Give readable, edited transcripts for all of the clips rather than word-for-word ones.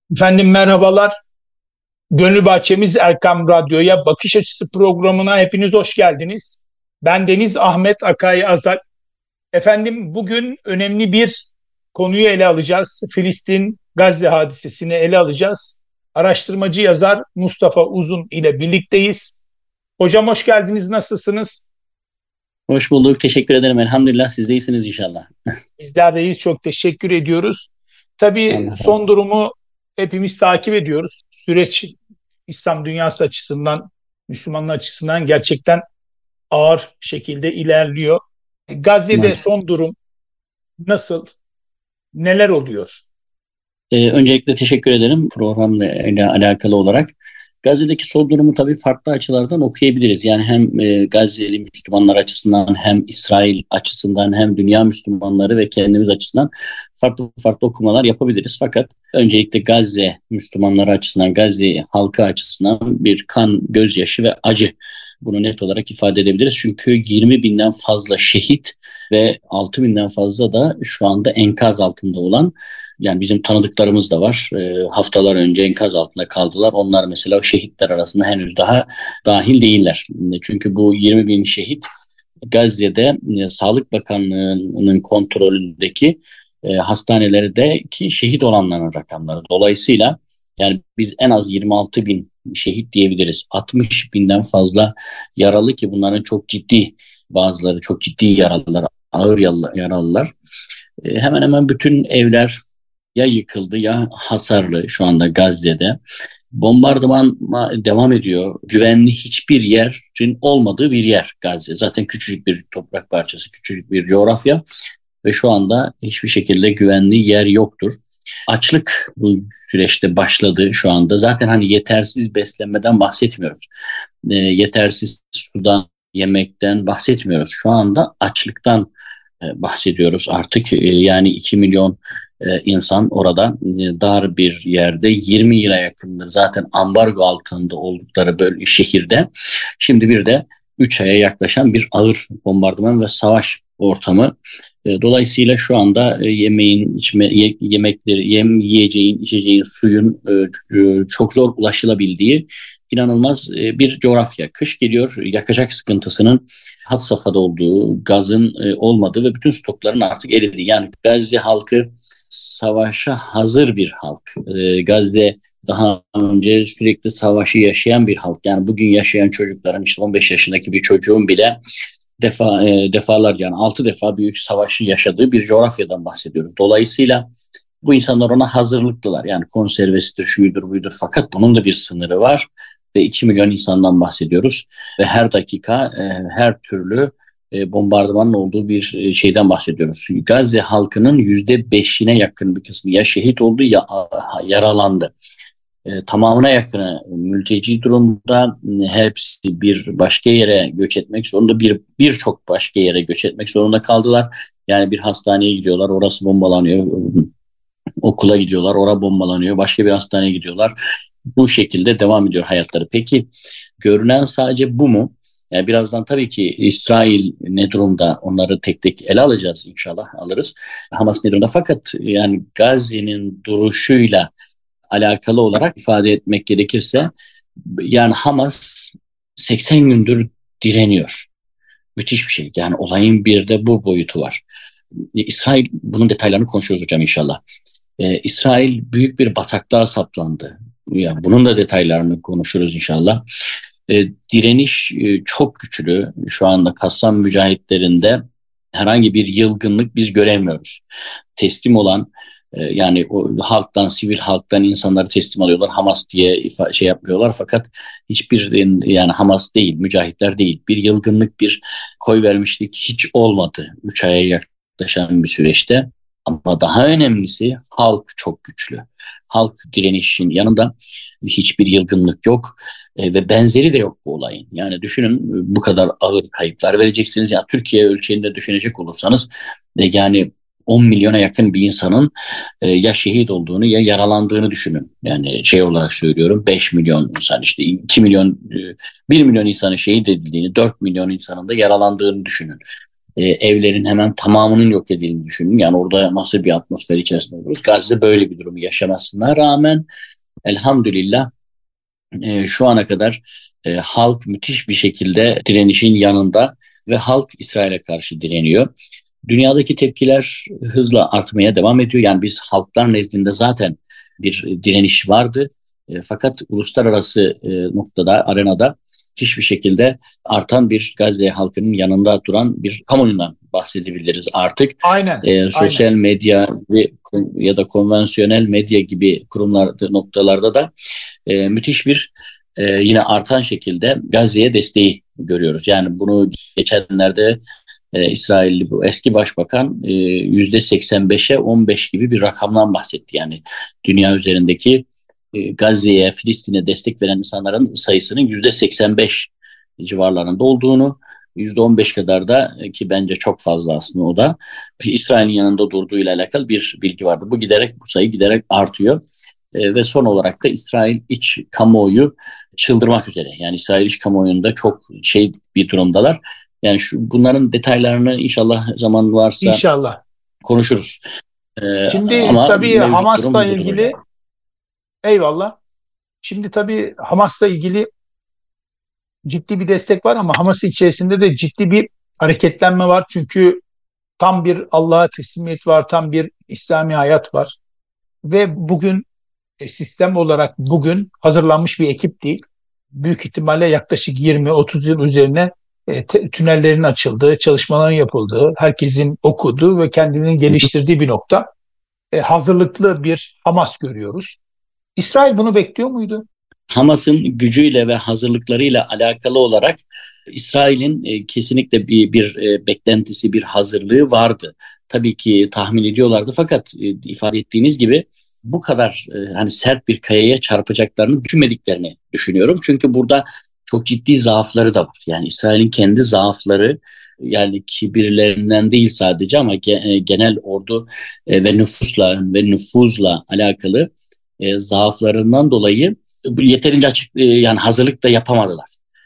Efendim merhabalar. Gönül Bahçemiz Erkam Radyo'ya Bakış Açısı programına hepiniz hoş geldiniz. Ben Deniz Ahmet Akay Azak. Efendim bugün önemli bir konuyu ele alacağız. Filistin-Gazze hadisesini ele alacağız. Araştırmacı yazar Mustafa Uzun ile birlikteyiz. Hocam hoş geldiniz. Nasılsınız? Hoş bulduk. Teşekkür ederim. Elhamdülillah siz de iyisiniz inşallah. Bizler deyiz. Çok teşekkür ediyoruz. Tabii Allah razı son durumu hepimiz takip ediyoruz. Süreç İslam dünyası açısından, Müslümanlar açısından gerçekten ağır şekilde ilerliyor. Gazze'de maalesef. son durum nasıl? Neler oluyor? Öncelikle teşekkür ederim programla ile alakalı olarak. Gazze'deki son durumu tabii farklı açılardan okuyabiliriz. Yani hem Gazze'li Müslümanlar açısından hem İsrail açısından hem dünya Müslümanları ve kendimiz açısından farklı farklı okumalar yapabiliriz. Fakat öncelikle Gazze Müslümanları açısından, Gazze halkı açısından bir kan, gözyaşı ve acı. Bunu net olarak ifade edebiliriz. Çünkü 20 binden fazla şehit ve 6 binden fazla da şu anda enkaz altında olan, yani bizim tanıdıklarımız da var. Haftalar önce enkaz altında kaldılar. Onlar mesela o şehitler arasında henüz daha dahil değiller. Çünkü bu 20 bin şehit Gazze'de Sağlık Bakanlığı'nın kontrolündeki hastanelerdeki şehit olanların rakamları. Dolayısıyla yani biz en az 26 bin şehit diyebiliriz. 60 binden fazla yaralı, ki bunların çok ciddi, bazıları çok ciddi yaralılar, ağır yaralılar. Hemen hemen bütün evler ya yıkıldı ya hasarlı şu anda Gazze'de. Bombardıman devam ediyor. Güvenli hiçbir yerin olmadığı bir yer Gazze. Zaten küçücük bir toprak parçası, küçücük bir coğrafya ve şu anda hiçbir şekilde güvenli yer yoktur. Açlık bu süreçte başladı şu anda. Zaten hani yetersiz beslenmeden bahsetmiyoruz. Yetersiz sudan, yemekten bahsetmiyoruz. Şu anda açlıktan bahsediyoruz artık. Yani 2 milyon insan orada dar bir yerde 20 yıla yakındır zaten ambargo altında oldukları böyle şehirde. Şimdi bir de 3 aya yaklaşan bir ağır bombardıman ve savaş ortamı. Dolayısıyla şu anda yemekleri, yiyeceğin, içeceğin, suyun çok zor ulaşılabildiği inanılmaz bir coğrafya. Kış geliyor, yakacak sıkıntısının had safhada olduğu, gazın olmadığı ve bütün stokların artık eridiği. Yani Gazze halkı savaşa hazır bir halk. Gazze daha önce sürekli savaşı yaşayan bir halk. Yani bugün yaşayan çocukların, işte 15 yaşındaki bir çocuğun bile defalarca, yani 6 defa büyük savaşı yaşadığı bir coğrafyadan bahsediyoruz. Dolayısıyla bu insanlar ona hazırlıklılar. Yani konservesidir, şuydur, buydur. Fakat bunun da bir sınırı var ve 2 milyon insandan bahsediyoruz. Ve her dakika her türlü bombardımanın olduğu bir şeyden bahsediyoruz. Gazze halkının %5'ine yakın bir kısmı ya şehit oldu ya yaralandı. Tamamına yakını mülteci durumda, hepsi bir başka yere göç etmek zorunda, birçok başka yere göç etmek zorunda kaldılar. Yani bir hastaneye gidiyorlar, orası bombalanıyor. Okula gidiyorlar, orası bombalanıyor. Başka bir hastaneye gidiyorlar. Bu şekilde devam ediyor hayatları. Peki görünen sadece bu mu? Yani birazdan tabii ki İsrail ne durumda, onları tek tek ele alacağız, inşallah alırız. Hamas ne durumda? Fakat yani Gazze'nin duruşuyla alakalı olarak ifade etmek gerekirse, yani Hamas 80 gündür direniyor. Müthiş bir şey. Yani olayın bir de bu boyutu var. İsrail, bunun detaylarını konuşuyoruz hocam inşallah. İsrail büyük bir bataklığa saplandı. Yani bunun da detaylarını konuşuruz inşallah. Direniş çok güçlü. Şu anda Kassam mücahitlerinde herhangi bir yılgınlık biz göremiyoruz. Teslim olan, yani o halktan, sivil halktan insanları teslim alıyorlar. Hamas diye şey yapmıyorlar, fakat hiçbir, yani Hamas değil, mücahitler değil. Bir yılgınlık, bir koy vermişlik hiç olmadı 3 aya yaklaşan bir süreçte. Ama daha önemlisi, halk çok güçlü. Halk direnişin yanında, hiçbir yılgınlık yok ve benzeri de yok bu olayın. Yani düşünün, bu kadar ağır kayıplar vereceksiniz. Yani Türkiye ölçeğinde düşünecek olursanız yani 10 milyona yakın bir insanın ya şehit olduğunu ya yaralandığını düşünün. Yani şey olarak söylüyorum, 5 milyon insan, işte 2 milyon, 1 milyon insanın şehit edildiğini, 4 milyon insanın da yaralandığını düşünün. evlerin hemen tamamının yok edildiğini düşünün. Yani orada nasıl bir atmosfer içerisinde oluruz. Gazze'de böyle bir durumu yaşamasına rağmen elhamdülillah şu ana kadar halk müthiş bir şekilde direnişin yanında ve halk İsrail'e karşı direniyor. Dünyadaki tepkiler hızla artmaya devam ediyor. Yani biz halklar nezdinde zaten bir direniş vardı. Fakat uluslararası noktada, arenada müthiş bir şekilde artan bir Gazze halkının yanında duran bir kamuoyundan bahsedebiliriz artık. Aynen. Sosyal medya ya da konvansiyonel medya gibi noktalarda da müthiş bir yine artan şekilde Gazze'ye desteği görüyoruz. Yani bunu geçenlerde İsrailli bu eski başbakan %85'e 15 gibi bir rakamdan bahsetti. Yani dünya üzerindeki Gazze'ye, Filistin'e destek veren insanların sayısının %85 civarlarında olduğunu, %15 kadar da ki bence çok fazla aslında o da İsrail'in yanında durduğuyla alakalı bir bilgi vardı. Bu sayı giderek artıyor. Ve son olarak da İsrail iç kamuoyu çıldırmak üzere. Yani İsrail iç kamuoyunda çok bir durumdalar. Yani bunların detaylarını inşallah zaman varsa İnşallah konuşuruz. Şimdi Ama tabii mevcut Hamas'la durum budur hocam. ilgili eyvallah. Şimdi tabii Hamas'la ilgili ciddi bir destek var ama Hamas içerisinde de ciddi bir hareketlenme var. Çünkü tam bir Allah'a teslimiyet var, tam bir İslami hayat var. Ve bugün sistem olarak bugün hazırlanmış bir ekip değil. Büyük ihtimalle yaklaşık 20-30 yıl üzerine tünellerin açıldığı, çalışmaların yapıldığı, herkesin okuduğu ve kendini geliştirdiği bir nokta. Hazırlıklı bir Hamas görüyoruz. İsrail bunu bekliyor muydu? Hamas'ın gücüyle ve hazırlıklarıyla alakalı olarak İsrail'in kesinlikle bir beklentisi, bir hazırlığı vardı. Tabii ki tahmin ediyorlardı fakat ifade ettiğiniz gibi bu kadar hani sert bir kayaya çarpacaklarını düşünmediklerini düşünüyorum. Çünkü burada çok ciddi zaafları da var. Yani İsrail'in kendi zaafları, yani kibirlerinden değil sadece ama genel ordu ve nüfuzla alakalı zaaflarından dolayı yeterince yani hazırlık da yapamadılar.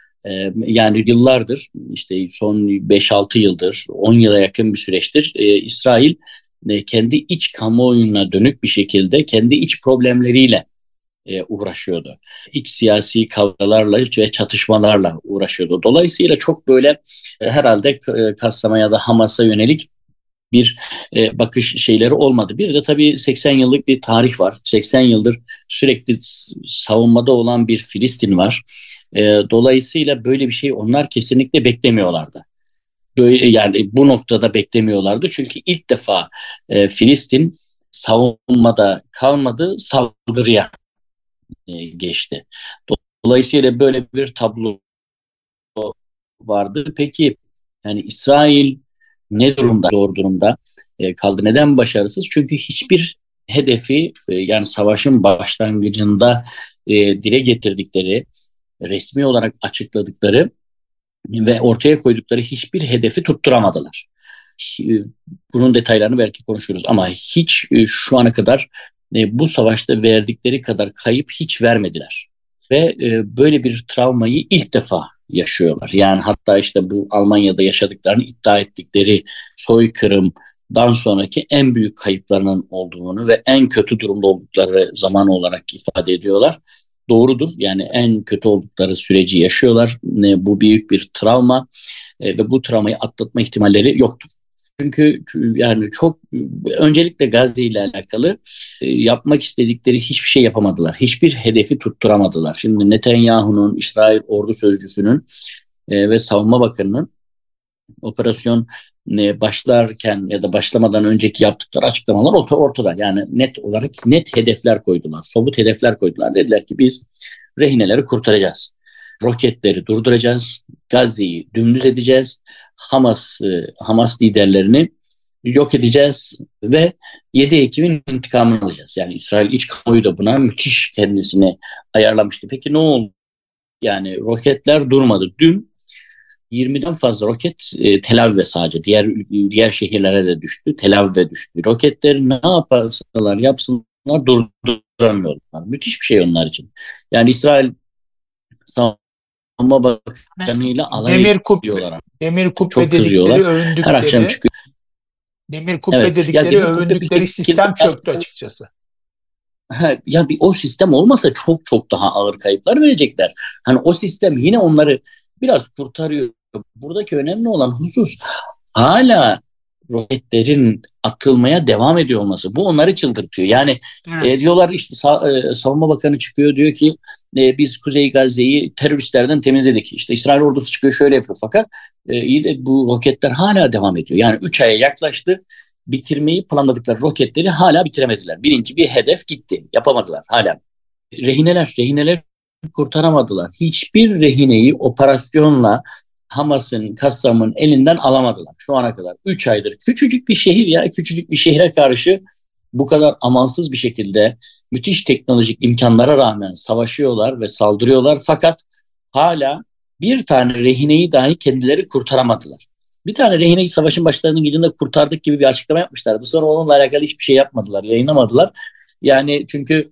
Yani yıllardır, işte son 5-6 yıldır, 10 yıla yakın bir süreçtir İsrail kendi iç kamuoyuna dönük bir şekilde kendi iç problemleriyle uğraşıyordu. İç siyasi kavgalarla ve çatışmalarla uğraşıyordu. Dolayısıyla çok böyle herhalde Kassam'a ya da Hamas'a yönelik bir bakış şeyleri olmadı. Bir de tabii 80 yıllık bir tarih var. 80 yıldır sürekli savunmada olan bir Filistin var. Dolayısıyla böyle bir şey onlar kesinlikle beklemiyorlardı. Böyle, yani bu noktada beklemiyorlardı. Çünkü ilk defa Filistin savunmada kalmadı, saldırıya geçti. Dolayısıyla böyle bir tablo vardı. Peki yani İsrail ne durumda, zor durumda kaldı? Neden başarısız? Çünkü hiçbir hedefi yani savaşın başlangıcında dile getirdikleri, resmi olarak açıkladıkları ve ortaya koydukları hiçbir hedefi tutturamadılar. Bunun detaylarını belki konuşuruz ama hiç şu ana kadar bu savaşta verdikleri kadar kayıp hiç vermediler. Ve böyle bir travmayı ilk defa yaşıyorlar. Yani hatta işte bu Almanya'da yaşadıklarını iddia ettikleri soykırımdan sonraki en büyük kayıplarının olduğunu ve en kötü durumda oldukları zaman olarak ifade ediyorlar. Doğrudur. Yani en kötü oldukları süreci yaşıyorlar. Bu büyük bir travma ve bu travmayı atlatma ihtimalleri yoktur. Çünkü yani çok öncelikle Gazze ile alakalı yapmak istedikleri hiçbir şey yapamadılar. Hiçbir hedefi tutturamadılar. Şimdi Netanyahu'nun, İsrail ordu sözcüsünün ve savunma bakanının operasyon başlarken ya da başlamadan önceki yaptıkları açıklamalar ortada. Yani net olarak net hedefler koydular. Somut hedefler koydular. Dediler ki biz rehineleri kurtaracağız. Roketleri durduracağız. Gazze'yi dümdüz edeceğiz. Hamas liderlerini yok edeceğiz ve 7 Ekim'in intikamını alacağız. Yani İsrail iç kamuoyu da buna müthiş kendisini ayarlamıştı. Peki ne oldu? Yani roketler durmadı. Dün 20'den fazla roket Tel Aviv'e sadece diğer şehirlere de düştü. Tel Aviv'e düştü. Roketleri ne yaparsalar yapsınlar durduramıyorlar. Müthiş bir şey onlar için. Yani İsrail savunma Savunma Bakanı'yla alay Demir ediyorlar. Demir kubbe Çok dedikleri, kızıyorlar. Her akşam övündükleri, çıkıyor. demir kubbe Evet. Ya dedikleri, demir kubbe bir övündükleri şekilde sistem çöktü açıkçası. ya bir o sistem olmasa çok çok daha ağır kayıplar verecekler. Hani o sistem yine onları biraz kurtarıyor. Buradaki önemli olan husus hala roketlerin atılmaya devam ediyor olması. Bu onları çıldırtıyor. Yani Evet. diyorlar işte Savunma Bakanı çıkıyor diyor ki biz Kuzey Gazze'yi teröristlerden temizledik. İşte İsrail ordusu çıkıyor şöyle yapıyor. Fakat iyi de bu roketler hala devam ediyor. Yani 3 aya yaklaştı. Bitirmeyi planladıkları roketleri hala bitiremediler. Birinci bir hedef gitti. Yapamadılar hala. Rehineler kurtaramadılar. Hiçbir rehineyi operasyonla Hamas'ın, Kassam'ın elinden alamadılar şu ana kadar. 3 aydır. Küçücük bir şehir ya, küçücük bir şehre karşı bu kadar amansız bir şekilde müthiş teknolojik imkanlara rağmen savaşıyorlar ve saldırıyorlar. Fakat hala bir tane rehineyi dahi kendileri kurtaramadılar. Bir tane rehineyi savaşın başlarının gidinde kurtardık gibi bir açıklama yapmışlardı. Sonra onunla alakalı hiçbir şey yapmadılar, yayınlamadılar. Yani çünkü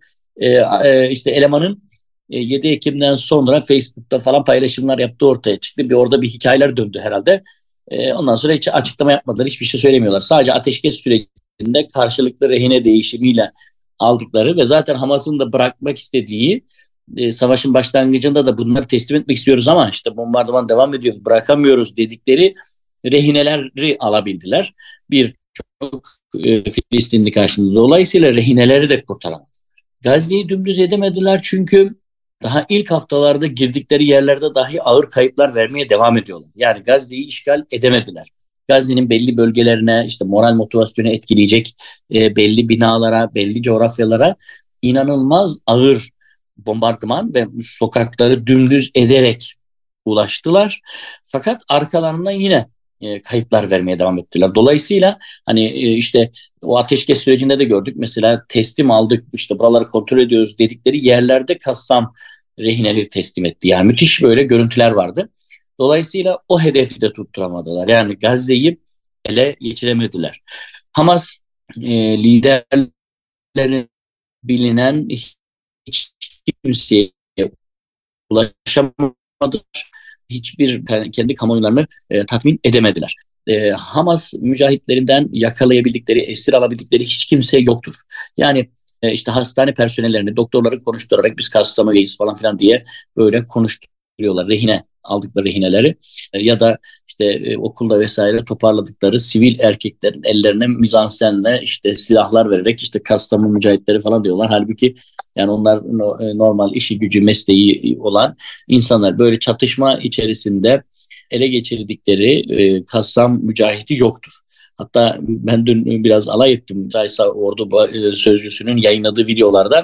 işte elemanın 7 Ekim'den sonra Facebook'ta falan paylaşımlar yaptığı ortaya çıktı. Orada bir hikayeler döndü herhalde. Ondan sonra hiç açıklama yapmadılar, hiçbir şey söylemiyorlar. Sadece ateşkes sürecinde karşılıklı rehine değişimiyle aldıkları ve zaten Hamas'ın da bırakmak istediği savaşın başlangıcında da bunları teslim etmek istiyoruz ama işte bombardıman devam ediyor, bırakamıyoruz dedikleri rehineleri alabildiler. Birçok Filistinli karşısında. Dolayısıyla rehineleri de kurtaramadılar. Gazze'yi dümdüz edemediler çünkü daha ilk haftalarda girdikleri yerlerde dahi ağır kayıplar vermeye devam ediyorlar. Yani Gazze'yi işgal edemediler. Gazze'nin belli bölgelerine işte moral motivasyonu etkileyecek belli binalara, belli coğrafyalara inanılmaz ağır bombardıman ve sokakları dümdüz ederek ulaştılar. Fakat arkalarından yine kayıplar vermeye devam ettiler. Dolayısıyla hani işte o ateşkes sürecinde de gördük. Mesela teslim aldık, işte buraları kontrol ediyoruz dedikleri yerlerde Kassam rehineleri teslim etti. Yani müthiş böyle görüntüler vardı. Dolayısıyla o hedefi de tutturamadılar. Yani Gazze'yi ele geçiremediler. Hamas liderleri bilinen hiç kimseye ulaşamadılar. Hiçbir kendi kamuoylarını tatmin edemediler. Hamas mücahitlerinden yakalayabildikleri, esir alabildikleri hiç kimse yoktur. Yani işte hastane personellerini, doktorları konuşturarak biz Kastamonu'yuz falan filan diye böyle konuşturuyorlar. Rehine aldıkları rehineleri ya da işte okulda vesaire toparladıkları sivil erkeklerin ellerine mizansenle işte silahlar vererek işte Kastamonu mücahitleri falan diyorlar. Halbuki yani onlar normal işi gücü mesleği olan insanlar, böyle çatışma içerisinde ele geçirdikleri Kassam mücahidi yoktur. Hatta ben dün biraz alay ettim. Zaysa Ordu Sözcüsü'nün yayınladığı videolarda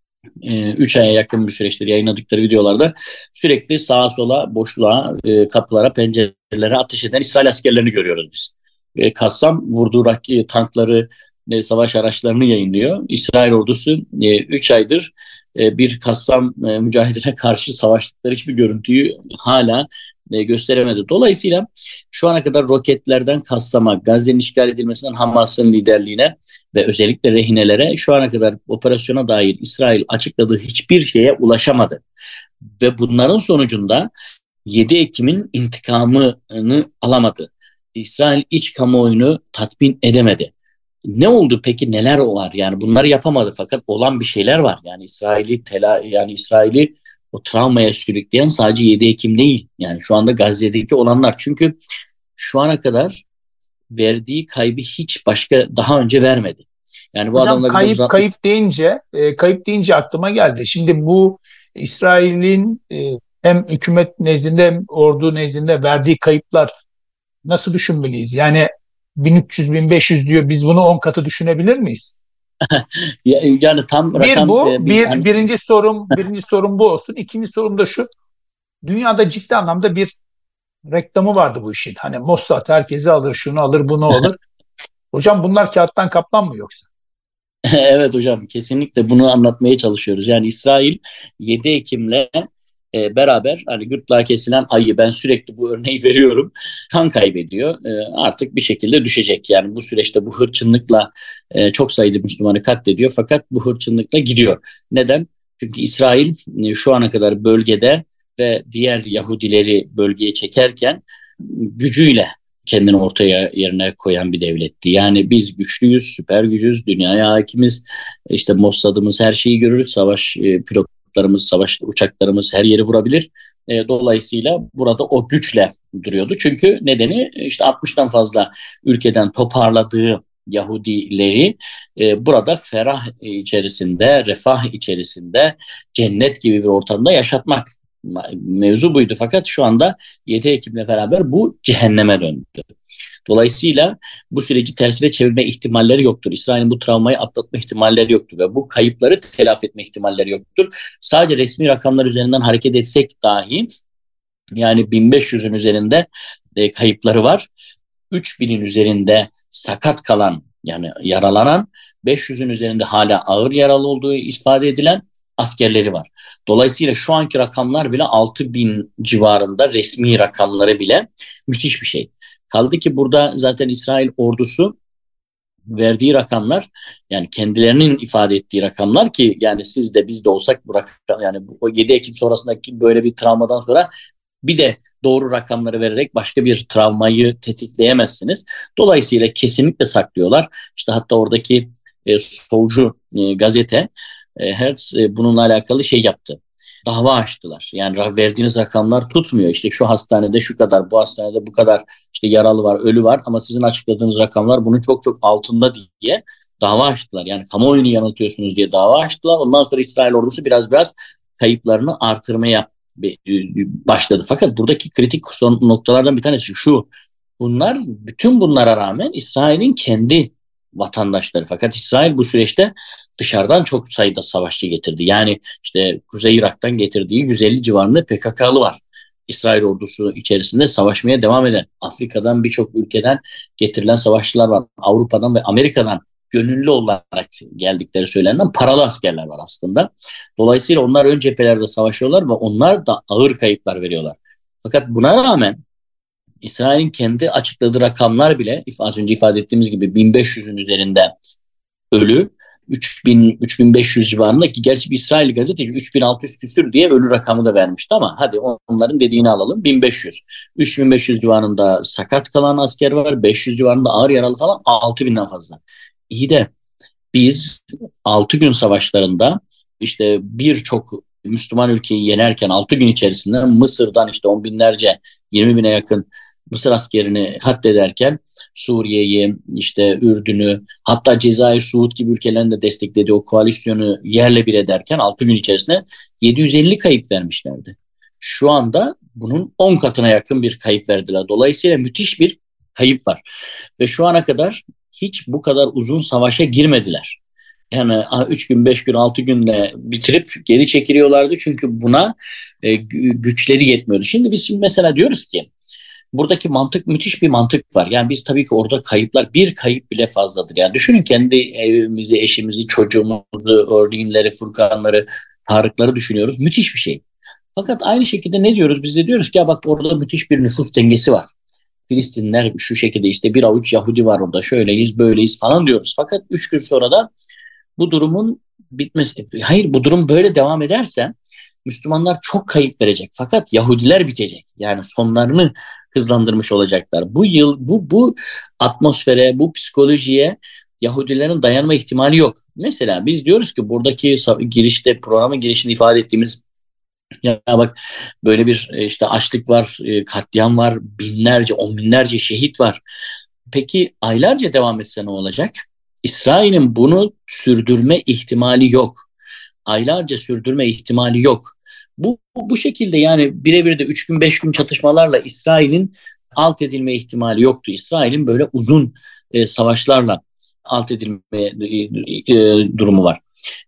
3 aya yakın bir süreçtir yayınladıkları videolarda sürekli sağa sola, boşluğa, kapılara, pencerelere ateş eden İsrail askerlerini görüyoruz biz. Kassam vurduğu tankları, savaş araçlarını yayınlıyor. İsrail ordusu 3 aydır bir Kassam mücahidine karşı savaştıkları hiçbir görüntüyü hala gösteremedi. Dolayısıyla şu ana kadar roketlerden Kassam'a, Gazze'nin işgal edilmesinden Hamas'ın liderliğine ve özellikle rehinelere şu ana kadar operasyona dair İsrail açıkladığı hiçbir şeye ulaşamadı. Ve bunların sonucunda 7 Ekim'in intikamını alamadı. İsrail iç kamuoyunu tatmin edemedi. Ne oldu peki, neler var? Yani bunları yapamadı fakat olan bir şeyler var. Yani İsrail'i o travmaya sürükleyen sadece 7 Ekim değil. Yani şu anda Gazze'deki olanlar. Çünkü şu ana kadar verdiği kaybı hiç başka daha önce vermedi. Yani bu Hocam, adamlar kayıp deyince aklıma geldi. Şimdi bu İsrail'in hem hükümet nezdinde hem ordu nezdinde verdiği kayıplar nasıl düşünmeliyiz? Yani 1300-1500 diyor. Biz bunu 10 katı düşünebilir miyiz? yani tam Bir rakam bu, biz hani birinci sorum bu olsun. İkinci sorum da şu. Dünyada ciddi anlamda bir reklamı vardı bu işin. Hani Mossad herkesi alır, şunu alır, bunu alır. Hocam, bunlar kağıttan kaplan mı yoksa? evet hocam, kesinlikle bunu anlatmaya çalışıyoruz. Yani İsrail 7 Ekim'le beraber hani gırtlağa kesilen ayı, ben sürekli bu örneği veriyorum, kan kaybediyor. Artık bir şekilde düşecek. Yani bu süreçte bu hırçınlıkla çok sayıda Müslümanı katlediyor fakat bu hırçınlıkla gidiyor. Neden? Çünkü İsrail şu ana kadar bölgede ve diğer Yahudileri bölgeye çekerken gücüyle kendini ortaya yerine koyan bir devletti. Yani biz güçlüyüz, süper gücüz, dünyaya hakimiz, işte Mossad'ımız her şeyi görür, savaş pilotlarımız, savaş uçaklarımız her yeri vurabilir. Dolayısıyla burada o güçle duruyordu. Çünkü nedeni işte 60'tan fazla ülkeden toparladığı Yahudileri burada ferah içerisinde, refah içerisinde, cennet gibi bir ortamda yaşatmak. Mevzu buydu, fakat şu anda 7 Ekim'le beraber bu cehenneme döndü. Dolayısıyla bu süreci tersine çevirme ihtimalleri yoktur. İsrail'in bu travmayı atlatma ihtimalleri yoktur ve bu kayıpları telafi etme ihtimalleri yoktur. Sadece resmi rakamlar üzerinden hareket etsek dahi, yani 1500'ün üzerinde kayıpları var. 3000'in üzerinde sakat kalan, yani yaralanan, 500'ün üzerinde hala ağır yaralı olduğu ifade edilen askerleri var. Dolayısıyla şu anki rakamlar bile 6000 civarında, resmi rakamları bile müthiş bir şey. Kaldı ki burada zaten İsrail ordusu verdiği rakamlar, yani kendilerinin ifade ettiği rakamlar ki, yani siz de biz de olsak bu rakam, yani o 7 Ekim sonrasındaki böyle bir travmadan sonra bir de doğru rakamları vererek başka bir travmayı tetikleyemezsiniz. Dolayısıyla kesinlikle saklıyorlar. İşte hatta oradaki solcu gazete Hertz bununla alakalı şey yaptı. Dava açtılar. Yani verdiğiniz rakamlar tutmuyor. İşte şu hastanede şu kadar, bu hastanede bu kadar işte yaralı var, ölü var, ama sizin açıkladığınız rakamlar bunun çok çok altında diye dava açtılar. Yani kamuoyunu yanıltıyorsunuz diye dava açtılar. Ondan sonra İsrail ordusu biraz kayıplarını artırmaya başladı. Fakat buradaki kritik noktalardan bir tanesi şu: bütün bunlara rağmen İsrail'in kendi vatandaşları. Fakat İsrail bu süreçte dışarıdan çok sayıda savaşçı getirdi. Yani işte Kuzey Irak'tan getirdiği 150 civarında PKK'lı var. İsrail ordusu içerisinde savaşmaya devam eden, Afrika'dan birçok ülkeden getirilen savaşçılar var. Avrupa'dan ve Amerika'dan gönüllü olarak geldikleri söylenen paralı askerler var aslında. Dolayısıyla onlar ön cephelerde savaşıyorlar ve onlar da ağır kayıplar veriyorlar. Fakat buna rağmen İsrail'in kendi açıkladığı rakamlar bile az önce ifade ettiğimiz gibi 1500'ün üzerinde ölü, 3500 civarında, ki gerçi bir İsrail gazeteci 3600 küsür diye ölü rakamı da vermişti, ama hadi onların dediğini alalım, 1500. 3500 civarında sakat kalan asker var, 500 civarında ağır yaralı falan, 6000'den fazla. İyi de biz 6 gün savaşlarında işte birçok Müslüman ülkeyi yenerken 6 gün içerisinde Mısır'dan işte 10 binlerce, 20 bine yakın Mısır askerini katlederken Suriye'yi, işte Ürdün'ü, hatta Cezayir, Suud gibi ülkelerin de desteklediği o koalisyonu yerle bir ederken 6 gün içerisinde 750 kayıp vermişlerdi. Şu anda bunun 10 katına yakın bir kayıp verdiler. Dolayısıyla müthiş bir kayıp var. Ve şu ana kadar hiç bu kadar uzun savaşa girmediler. Yani 3 gün, 5 gün, 6 günle bitirip geri çekiliyorlardı. Çünkü buna güçleri yetmiyordu. Şimdi biz mesela diyoruz ki buradaki mantık, müthiş bir mantık var. Yani biz tabii ki orada kayıplar, bir kayıp bile fazladır. Yani düşünün, kendi evimizi, eşimizi, çocuğumuzu, örneğinleri, Furkanları, Tarıkları düşünüyoruz. Müthiş bir şey. Fakat aynı şekilde ne diyoruz? Biz de diyoruz ki ya bak, orada müthiş bir nüfus dengesi var. Filistinler şu şekilde, işte bir avuç Yahudi var orada, şöyleyiz, böyleyiz falan diyoruz. Fakat 3 gün sonra da bu durumun bitmesi. Hayır, bu durum böyle devam ederse Müslümanlar çok kayıp verecek. Fakat Yahudiler bitecek. Yani sonlarını hızlandırmış olacaklar. Bu atmosfere, bu psikolojiye Yahudilerin dayanma ihtimali yok. Mesela biz diyoruz ki buradaki girişte, programın girişinde ifade ettiğimiz, ya bak böyle bir işte açlık var, katliam var, binlerce, on binlerce şehit var. Peki aylarca devam etse ne olacak? İsrail'in bunu sürdürme ihtimali yok. Aylarca sürdürme ihtimali yok. Bu şekilde, yani birebir de 3 gün 5 gün çatışmalarla İsrail'in alt edilme ihtimali yoktu. İsrail'in böyle uzun savaşlarla alt edilme durumu var.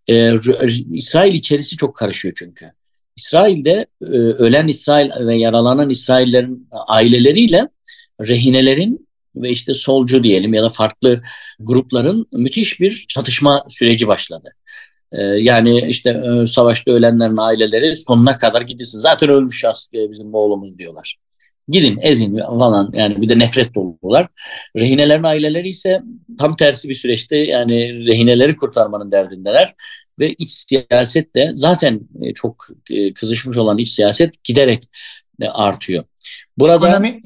İsrail içerisi çok karışıyor çünkü. İsrail'de ölen İsrail ve yaralanan İsraillerin aileleriyle rehinelerin ve işte solcu diyelim ya da farklı grupların müthiş bir çatışma süreci başladı. Yani işte savaşta ölenlerin aileleri sonuna kadar gidilsin. Zaten ölmüş bizim oğlumuz diyorlar. Gidin ezin falan, yani bir de nefret dolular. Rehinelerin aileleri ise tam tersi bir süreçte, yani rehineleri kurtarmanın derdindeler. Ve iç siyaset de zaten çok kızışmış olan iç siyaset giderek artıyor. Burada Ekonomi,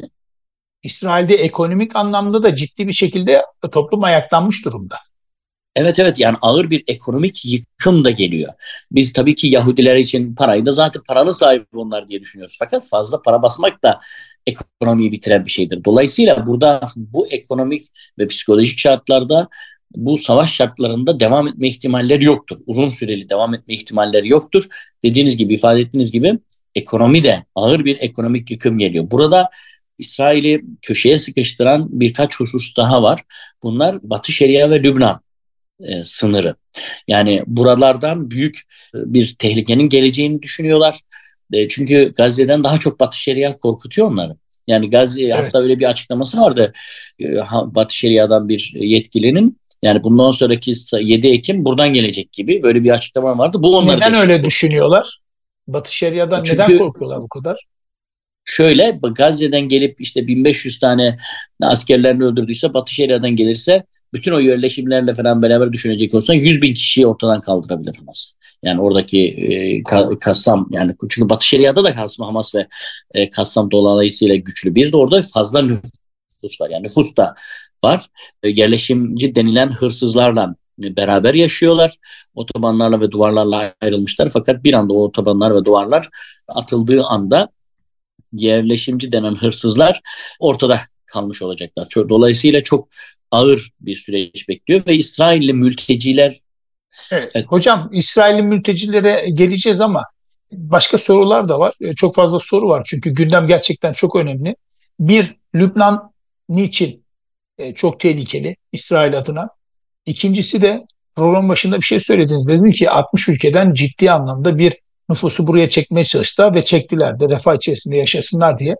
İsrail'de ekonomik anlamda da ciddi bir şekilde toplum ayaklanmış durumda. evet, evet, yani ağır bir ekonomik yıkım da geliyor. Biz tabii ki Yahudiler için parayı da, zaten paranın sahibi onlar diye düşünüyoruz. Fakat fazla para basmak da ekonomiyi bitiren bir şeydir. Dolayısıyla burada bu ekonomik ve psikolojik şartlarda, bu savaş şartlarında devam etme ihtimalleri yoktur. Uzun süreli devam etme ihtimalleri yoktur. Dediğiniz gibi, ifade ettiğiniz gibi ekonomi de ağır bir ekonomik yıkım geliyor. Burada İsrail'i köşeye sıkıştıran birkaç husus daha var. Bunlar Batı Şeria ve Lübnan sınırı. Yani buralardan büyük bir tehlikenin geleceğini düşünüyorlar. Çünkü Gazze'den daha çok Batı Şeria korkutuyor onları. Yani Gazze, hatta Evet. öyle bir açıklaması vardı Batı Şeria'dan bir yetkilinin. Yani bundan sonraki 7 Ekim buradan gelecek gibi böyle bir açıklama vardı. Bu onları Neden dehşet öyle korkutuyor. düşünüyorlar? Batı Şeria'dan neden Çünkü korkuyorlar bu kadar? şöyle, Gazze'den gelip işte 1500 tane askerlerini öldürdüyse, Batı Şeria'dan gelirse bütün o yerleşimlerle falan beraber düşünecek olsan 100 bin kişiyi ortadan kaldırabilir Hamas. Yani oradaki Kassam, yani çünkü Batı Şeria'da da Hamas ve Kassam dolayısıyla güçlü. Bir de orada fazla nüfus var. Yani nüfus da var. Yerleşimci denilen hırsızlarla beraber yaşıyorlar. Otobanlarla ve duvarlarla ayrılmışlar. Fakat bir anda o otobanlar ve duvarlar atıldığı anda yerleşimci denen hırsızlar ortada kalmış olacaklar. Dolayısıyla çok ağır bir süreç bekliyor ve İsrailli mülteciler. Evet. Hocam, İsrail'in mültecilere geleceğiz ama başka sorular da var. Çok fazla soru var çünkü gündem gerçekten çok önemli. Bir, Lübnan niçin çok tehlikeli İsrail adına? İkincisi de program başında bir şey söylediniz. Dediniz ki 60 ülkeden ciddi anlamda bir nüfusu buraya çekmeye çalıştılar ve çektiler de refah içerisinde yaşasınlar diye.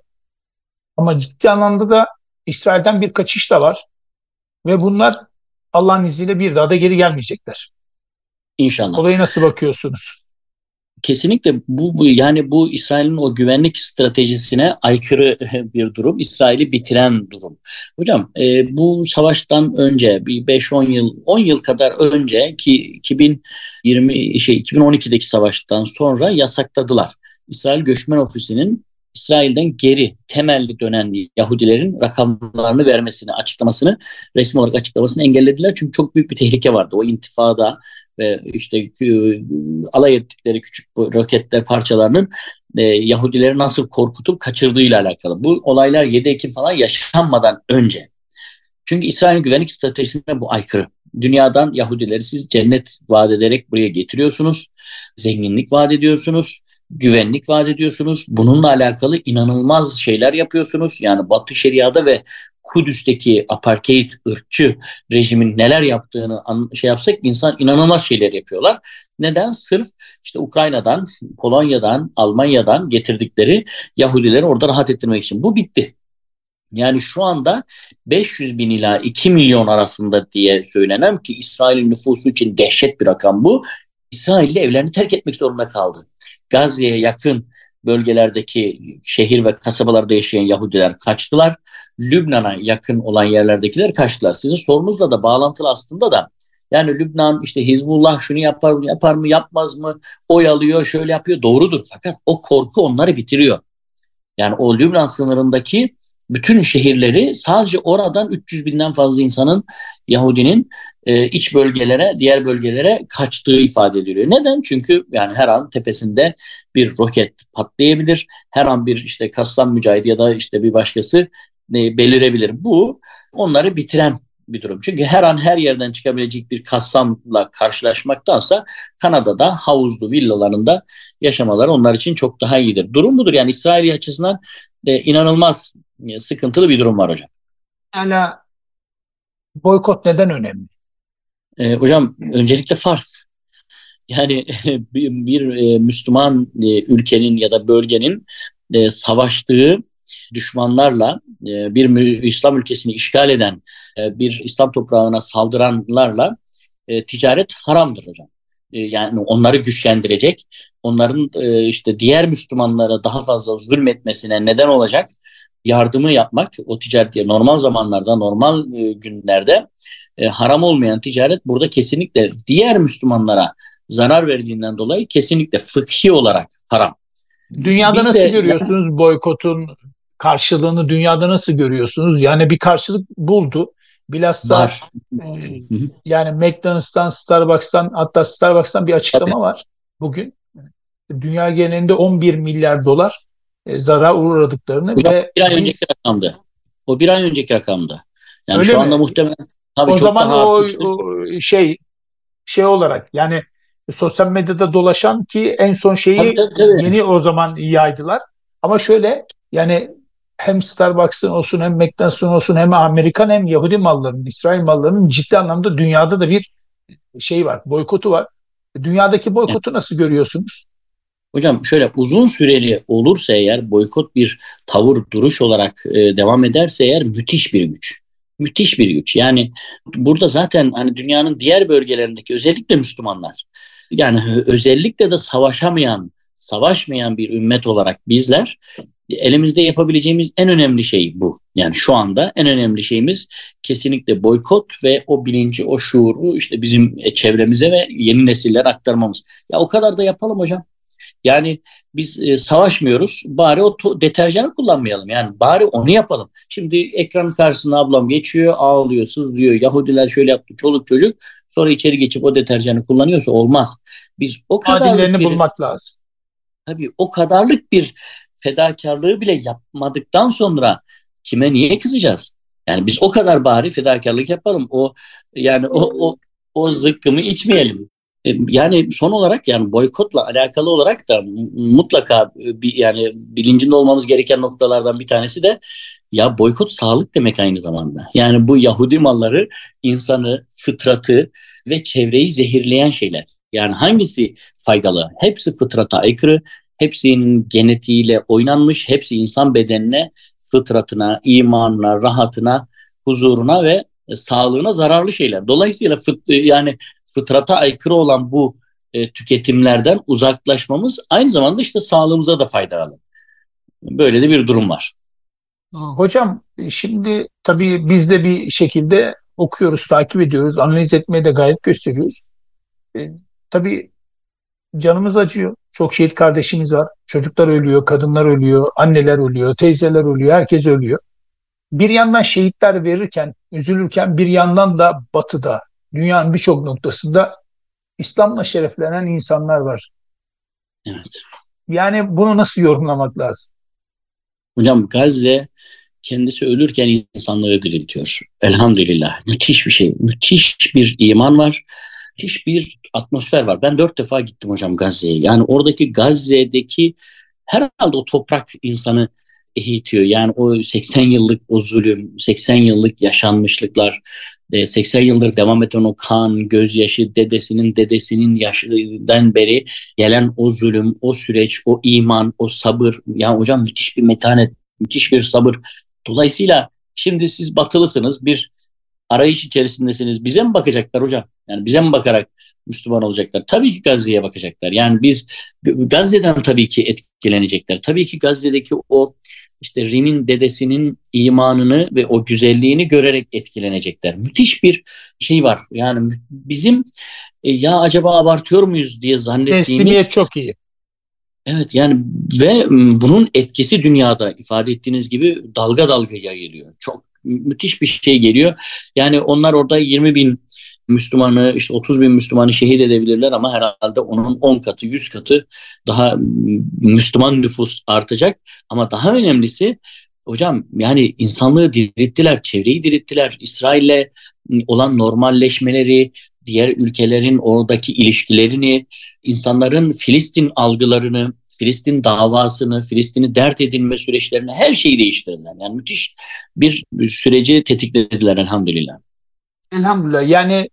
Ama ciddi anlamda da İsrail'den bir kaçış da var ve bunlar Allah'ın izniyle bir daha da geri gelmeyecekler. İnşallah. Olaya nasıl bakıyorsunuz? Kesinlikle yani bu İsrail'in o güvenlik stratejisine aykırı bir durum. İsrail'i bitiren durum. Hocam, bu savaştan önce bir 5-10 yıl, 10 yıl kadar önce ki 2012'deki savaştan sonra yasakladılar. İsrail Göçmen Ofisi'nin İsrail'den geri temelli dönen Yahudilerin rakamlarını vermesini, açıklamasını, resmi olarak açıklamasını engellediler. Çünkü çok büyük bir tehlike vardı. O intifada ve işte alay ettikleri küçük roketler parçalarının Yahudileri nasıl korkutup kaçırdığıyla alakalı. Bu olaylar 7 Ekim falan yaşanmadan önce. Çünkü İsrail'in güvenlik stratejisine bu aykırı. Dünyadan Yahudileri siz cennet vaat ederek buraya getiriyorsunuz. Zenginlik vaat ediyorsunuz. Güvenlik vaat ediyorsunuz. Bununla alakalı inanılmaz şeyler yapıyorsunuz. Yani Batı Şeria'da ve Kudüs'teki apartheid ırkçı rejimin neler yaptığını yapsak, insan inanılmaz şeyler yapıyorlar. Neden? Sırf işte Ukrayna'dan, Polonya'dan, Almanya'dan getirdikleri Yahudileri orada rahat ettirmek için. Bu bitti. Yani şu anda 500 bin ila 2 milyon arasında diye söylenen, ki İsrail'in nüfusu için dehşet bir rakam bu. İsrail'li evlerini terk etmek zorunda kaldı. Gazze'ye yakın bölgelerdeki şehir ve kasabalarda yaşayan Yahudiler kaçtılar. Lübnan'a yakın olan yerlerdekiler kaçtılar. Sizin sorunuzla da bağlantılı aslında da. Yani Lübnan işte Hizbullah şunu yapar mı, yapar mı, yapmaz mı? Oy alıyor, şöyle yapıyor. Doğrudur. Fakat o korku onları bitiriyor. Yani o Lübnan sınırındaki bütün şehirleri, sadece oradan 300 binden fazla insanın, Yahudinin iç bölgelere, diğer bölgelere kaçtığı ifade ediliyor. Neden? Çünkü yani her an tepesinde bir roket patlayabilir. Her an bir işte Kassam mücahidi ya da işte bir başkası belirebilir. Bu onları bitiren bir durum. Çünkü her an her yerden çıkabilecek bir Kassam'la karşılaşmaktansa Kanada'da havuzlu villalarında yaşamaları onlar için çok daha iyidir. Durum budur. Yani İsrail açısından inanılmaz sıkıntılı bir durum var hocam. Hala boykot neden önemli? Hocam, öncelikle farz. Yani bir Müslüman ülkenin ya da bölgenin savaştığı düşmanlarla, bir İslam ülkesini işgal eden, bir İslam toprağına saldıranlarla ticaret haramdır hocam. yani onları güçlendirecek, onların işte diğer Müslümanlara daha fazla zulmetmesine neden olacak yardımı yapmak, o ticaret normal zamanlarda, normal günlerde haram olmayan ticaret burada kesinlikle diğer Müslümanlara zarar verdiğinden dolayı kesinlikle fıkhi olarak haram. Dünyada Biz nasıl de görüyorsunuz boykotun karşılığını, dünyada nasıl görüyorsunuz? Yani bir karşılık buldu. Bilhassa var. e, Hı hı. yani McDonald's'tan, Starbucks'tan, hatta Starbucks'tan bir Tabii. açıklama var bugün. Dünya genelinde 11 milyar dolar zarar uğradıklarını Hocam ve bir ay önceki biz rakamdı. O bir ay önceki rakamdı. Yani öyle şu anda mi? muhtemelen tabii O çok zaman daha o, artmıştır. o şey olarak yani sosyal medyada dolaşan ki en son Tabii şeyi tabii tabii. yeni o zaman yaydılar. Ama şöyle yani hem Starbucks'ın olsun hem McDonald's'ın olsun hem Amerikan hem Yahudi mallarının, İsrail mallarının ciddi anlamda dünyada da bir şey var, boykotu var. Dünyadaki Yani, boykotu nasıl görüyorsunuz? hocam şöyle uzun süreli olursa eğer boykot bir tavır duruş olarak devam ederse eğer müthiş bir güç. Müthiş bir güç. Yani burada zaten hani dünyanın diğer bölgelerindeki özellikle Müslümanlar yani özellikle de savaşmayan bir ümmet olarak bizler elimizde yapabileceğimiz en önemli şey bu. Yani şu anda en önemli şeyimiz kesinlikle boykot ve o bilinci, o şuuru işte bizim çevremize ve yeni nesillere aktarmamız. Ya o kadar da yapalım hocam. Yani biz savaşmıyoruz. Bari o deterjanı kullanmayalım. Yani bari onu yapalım. Şimdi ekranın karşısına ablam geçiyor, ağlıyor, sızlıyor. Yahudiler şöyle yaptı, çoluk çocuk. Sonra içeri geçip o deterjanı kullanıyorsa olmaz. Biz o kadarlık Adillerini bir bulmak lazım. tabii o kadarlık bir fedakarlığı bile yapmadıktan sonra kime niye kızacağız? Yani biz o kadar bari fedakarlık yapalım. Yani o zıkkımı içmeyelim. Yani son olarak yani boykotla alakalı olarak da mutlaka yani bilincinde olmamız gereken noktalardan bir tanesi de ya boykot sağlık demek aynı zamanda. Yani bu Yahudi malları insanı, fıtratı ve çevreyi zehirleyen şeyler. Yani hangisi faydalı? Hepsi fıtrata aykırı, hepsinin genetiğiyle oynanmış, hepsi insan bedenine, fıtratına, imanına, rahatına, huzuruna ve sağlığına zararlı şeyler. Dolayısıyla yani fıtrata aykırı olan bu tüketimlerden uzaklaşmamız aynı zamanda işte sağlığımıza da faydalı. Böyle de bir durum var. Hocam şimdi tabii biz de bir şekilde okuyoruz, takip ediyoruz, analiz etmeye de gayret gösteriyoruz. E, tabii canımız acıyor. Çok şehit kardeşimiz var. Çocuklar ölüyor, kadınlar ölüyor, anneler ölüyor, teyzeler ölüyor, herkes ölüyor. Bir yandan şehitler verirken, üzülürken bir yandan da batıda, dünyanın birçok noktasında İslam'la şereflenen insanlar var. Evet. Yani bunu nasıl yorumlamak lazım? Hocam Gazze kendisi ölürken insanlığı diriltiyor. Elhamdülillah. Müthiş bir şey. Müthiş bir iman var. Müthiş bir atmosfer var. Ben 4 defa gittim hocam Gazze'ye. Yani oradaki Gazze'deki herhalde o toprak insanı eğitiyor. Yani o 80 yıllık o zulüm, 80 yıllık yaşanmışlıklar, 80 yıldır devam eden o kan, gözyaşı, dedesinin yaşından beri gelen o zulüm, o süreç, o iman, o sabır. Yani hocam müthiş bir metanet, müthiş bir sabır. Dolayısıyla şimdi siz batılısınız, bir arayış içerisindesiniz. Bize mi bakacaklar hocam? Yani bize mi bakarak Müslüman olacaklar? Tabii ki Gazze'ye bakacaklar. Yani biz Gazze'den tabii ki etkilenecekler. Tabii ki Gazze'deki o işte Rim'in dedesinin imanını ve o güzelliğini görerek etkilenecekler. Müthiş bir şey var. Yani bizim ya acaba abartıyor muyuz diye Teslimiyet zannettiğimiz çok iyi. evet yani ve bunun etkisi dünyada ifade ettiğiniz gibi dalga dalga yayılıyor. Çok müthiş bir şey geliyor. Yani onlar orada 20 bin Müslümanı işte 30 bin Müslümanı şehit edebilirler ama herhalde onun 10 katı 100 katı daha Müslüman nüfus artacak. Ama daha önemlisi hocam yani insanlığı dirilttiler, çevreyi dirilttiler. İsrail'le olan normalleşmeleri, diğer ülkelerin oradaki ilişkilerini, insanların Filistin algılarını, Filistin davasını, Filistin'i dert edinme süreçlerini her şeyi değiştirdiler. Yani müthiş bir süreci tetiklediler elhamdülillah. Elhamdülillah. Yani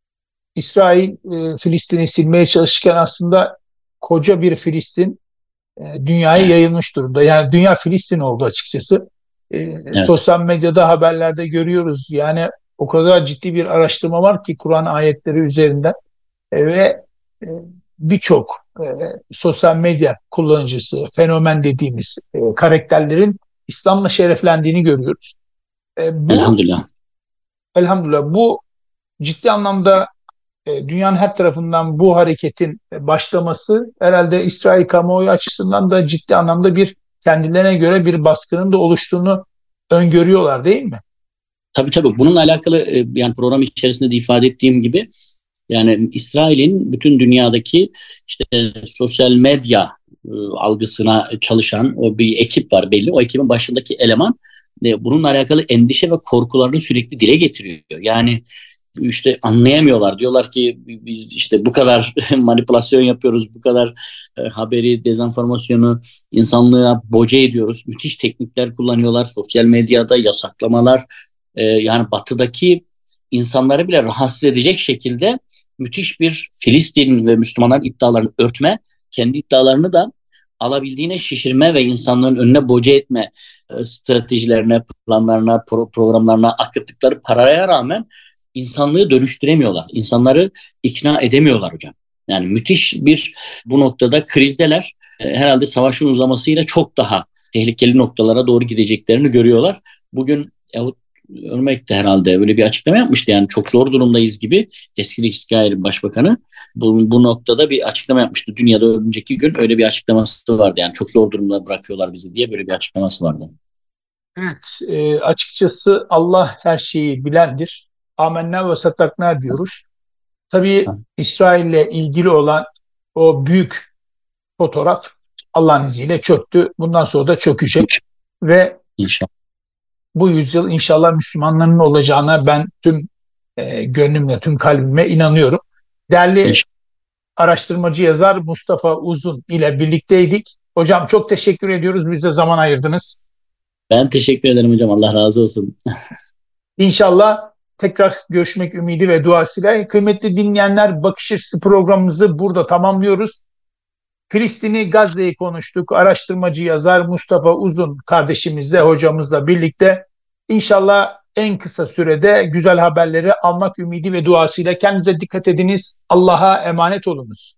İsrail Filistin'i silmeye çalışırken aslında koca bir Filistin dünyaya Evet, yayılmış durumda. Yani dünya Filistin oldu açıkçası. evet. Sosyal medyada haberlerde görüyoruz. Yani o kadar ciddi bir araştırma var ki Kur'an ayetleri üzerinden. Ve birçok sosyal medya kullanıcısı, fenomen dediğimiz karakterlerin İslam'la şereflendiğini görüyoruz. Bu Elhamdülillah. elhamdülillah bu ciddi anlamda dünyanın her tarafından bu hareketin başlaması herhalde İsrail kamuoyu açısından da ciddi anlamda bir kendilerine göre bir baskının da oluştuğunu öngörüyorlar değil mi? Tabii tabii bununla alakalı yani program içerisinde de ifade ettiğim gibi yani İsrail'in bütün dünyadaki işte sosyal medya algısına çalışan o bir ekip var belli. O ekibin başındaki eleman bununla alakalı endişe ve korkularını sürekli dile getiriyor. Yani işte anlayamıyorlar. Diyorlar ki biz işte bu kadar manipülasyon yapıyoruz, bu kadar haberi, dezenformasyonu insanlığa boca ediyoruz. Müthiş teknikler kullanıyorlar. Sosyal medyada yasaklamalar, yani batıdaki insanları bile rahatsız edecek şekilde müthiş bir Filistin ve Müslümanların iddialarını örtme, kendi iddialarını da alabildiğine şişirme ve insanların önüne boca etme stratejilerine, planlarına, programlarına akıttıkları paraya rağmen insanlığı dönüştüremiyorlar. İnsanları ikna edemiyorlar hocam. Yani müthiş bir bu noktada krizdeler. Herhalde savaşın uzamasıyla çok daha tehlikeli noktalara doğru gideceklerini görüyorlar. Bugün Örmek de herhalde böyle bir açıklama yapmıştı. Yani çok zor durumdayız gibi eski İsrail Başbakanı bu noktada bir açıklama yapmıştı. Dünyada önceki gün öyle bir açıklaması vardı. Yani çok zor durumda bırakıyorlar bizi diye böyle bir açıklaması vardı. Evet, açıkçası Allah her şeyi bilendir. Amenna ve saddakna diyoruz. Tabii İsrail'le ilgili olan o büyük fotoğraf Allah'ın izniyle çöktü. Bundan sonra da çökecek ve İnşallah. bu yüzyıl inşallah Müslümanların olacağına ben tüm gönlümle, tüm kalbime inanıyorum. Değerli İnşallah. araştırmacı yazar Mustafa Uzun ile birlikteydik. Hocam çok teşekkür ediyoruz. Bize zaman ayırdınız. Ben teşekkür ederim hocam. Allah razı olsun. İnşallah tekrar görüşmek ümidi ve duasıyla. Kıymetli dinleyenler, Bakış Açısı programımızı burada tamamlıyoruz. Filistin'i, Gazze'yi konuştuk. Araştırmacı yazar Mustafa Uzun kardeşimizle, hocamızla birlikte İnşallah en kısa sürede güzel haberleri almak ümidi ve duasıyla kendinize dikkat ediniz. Allah'a emanet olunuz.